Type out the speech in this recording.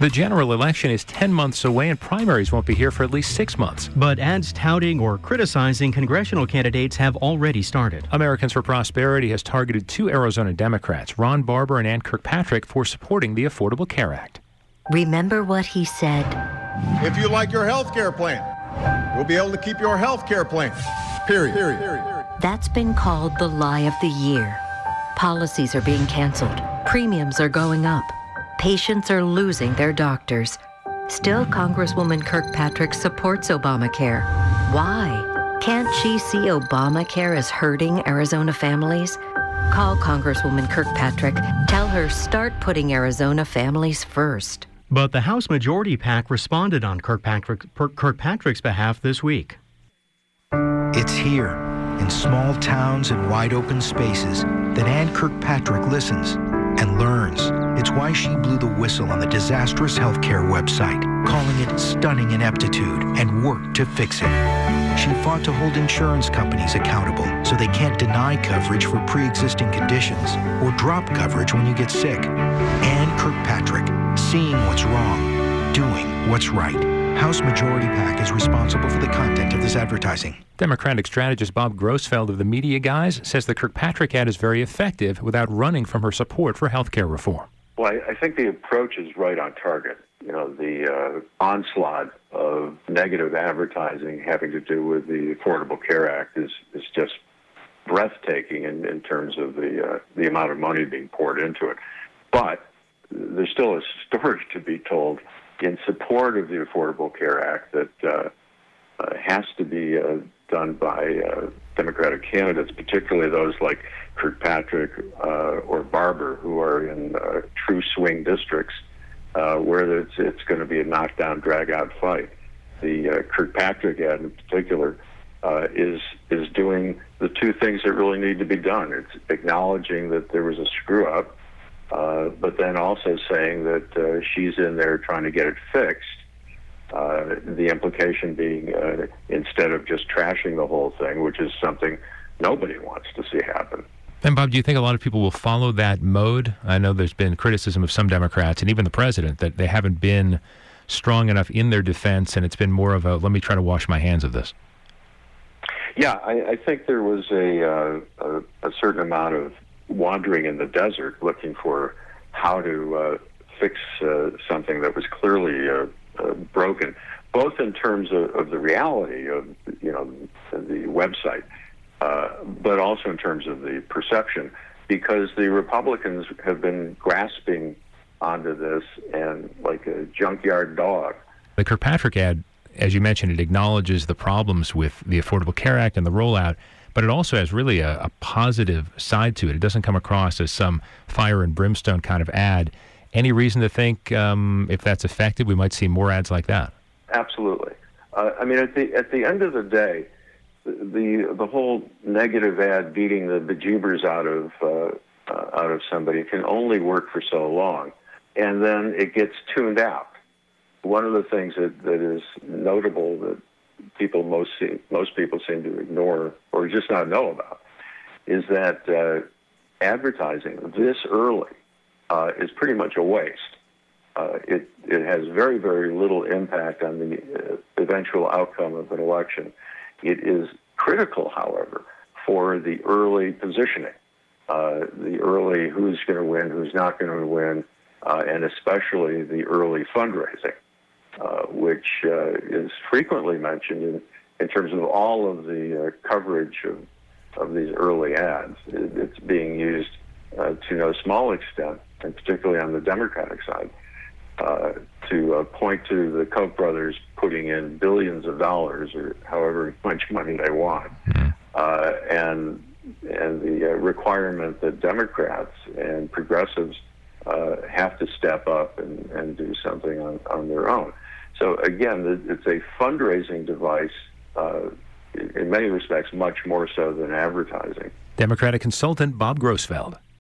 The general election is 10 months away and primaries won't be here for at least 6 months. But ads touting or criticizing congressional candidates have already started. Americans for Prosperity has targeted 2 Arizona Democrats, Ron Barber and Ann Kirkpatrick, for supporting the Affordable Care Act. Remember what he said? If you like your health care plan, you'll be able to keep your health care plan. Period. That's been called the lie of the year. Policies are being canceled. Premiums are going up. Patients are losing their doctors. Still, Congresswoman Kirkpatrick supports Obamacare. Why? Can't she see Obamacare as hurting Arizona families? Call Congresswoman Kirkpatrick. Tell her start putting Arizona families first. But the House Majority PAC responded on Kirkpatrick's behalf this week. It's here, in small towns and wide open spaces, that Ann Kirkpatrick listens and learns. It's why she blew the whistle on the disastrous healthcare website, calling it stunning ineptitude, and worked to fix it. She fought to hold insurance companies accountable so they can't deny coverage for pre-existing conditions or drop coverage when you get sick. Ann Kirkpatrick, seeing what's wrong, doing what's right. House Majority PAC is responsible for the content of this advertising. Democratic strategist Bob Grossfeld of the Media Guys says the Kirkpatrick ad is very effective without running from her support for health care reform. Well, I think the approach is right on target. You know, the onslaught of negative advertising having to do with the Affordable Care Act is just breathtaking in terms of the amount of money being poured into it. But there's still a story to be told in support of the Affordable Care Act that has to be done by Democratic candidates, particularly those like Kirkpatrick or Barber, who are in true swing districts where it's going to be a knockdown, drag-out fight. The Kirkpatrick ad in particular is doing the 2 things that really need to be done. It's acknowledging that there was a screw-up, but then also saying that she's in there trying to get it fixed. The implication being instead of just trashing the whole thing, which is something nobody wants to see happen. And Bob, do you think a lot of people will follow that mode? I know there's been criticism of some Democrats and even the president that they haven't been strong enough in their defense, and it's been more of a, let me try to wash my hands of this. Yeah, I think there was a certain amount of wandering in the desert looking for how to fix something that was clearly broken, both in terms of the reality of, you know, the website, but also in terms of the perception, because the Republicans have been grasping onto this and like a junkyard dog. The Kirkpatrick ad, as you mentioned, it acknowledges the problems with the Affordable Care Act and the rollout, but it also has really a positive side to it. It doesn't come across as some fire and brimstone kind of ad. Any reason to think if that's effective, we might see more ads like that? Absolutely. I mean, at the end of the day, the whole negative ad beating the bejeebers out of somebody can only work for so long, and then it gets tuned out. One of the things that is notable that most people seem to ignore or just not know about is that advertising this early is pretty much a waste. It has very, very little impact on the eventual outcome of an election. It is critical, however, for the early positioning, the early who's going to win, who's not going to win, and especially the early fundraising, which is frequently mentioned in terms of all of the coverage of these early ads. It's being used to no small extent, and particularly on the Democratic side, to point to the Koch brothers putting in billions of dollars or however much money they want, and the requirement that Democrats and progressives have to step up and do something on their own. So again, it's a fundraising device, in many respects, much more so than advertising. Democratic consultant Bob Grossfeld.